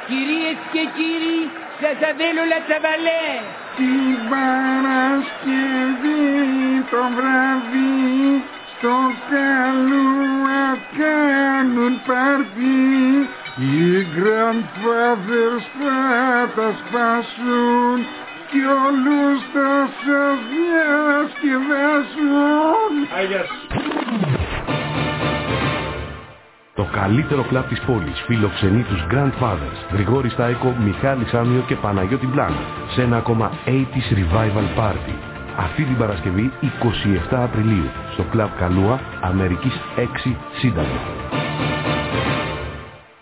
Κυρίες και κύριοι, σας αδέλω Λατσαβαλέ. Την Παρασκευή το βράδυ στο Καλούα κάνουν πάρτι. Οι grandfathers θα τα σπάσουν κι όλους θα σας διασκεδάσουν. Το καλύτερο κλαμπ της πόλης φιλοξενεί τους Grandfathers, Γρηγόρη Στάικο, Μιχάλη Σάμιο και Παναγιώτη Μπλάνκ σε ένα ακόμα 80's Revival Party. Αυτή την Παρασκευή 27 Απριλίου στο κλαμπ Καλούα, Αμερικής 6 Σύνταγμα.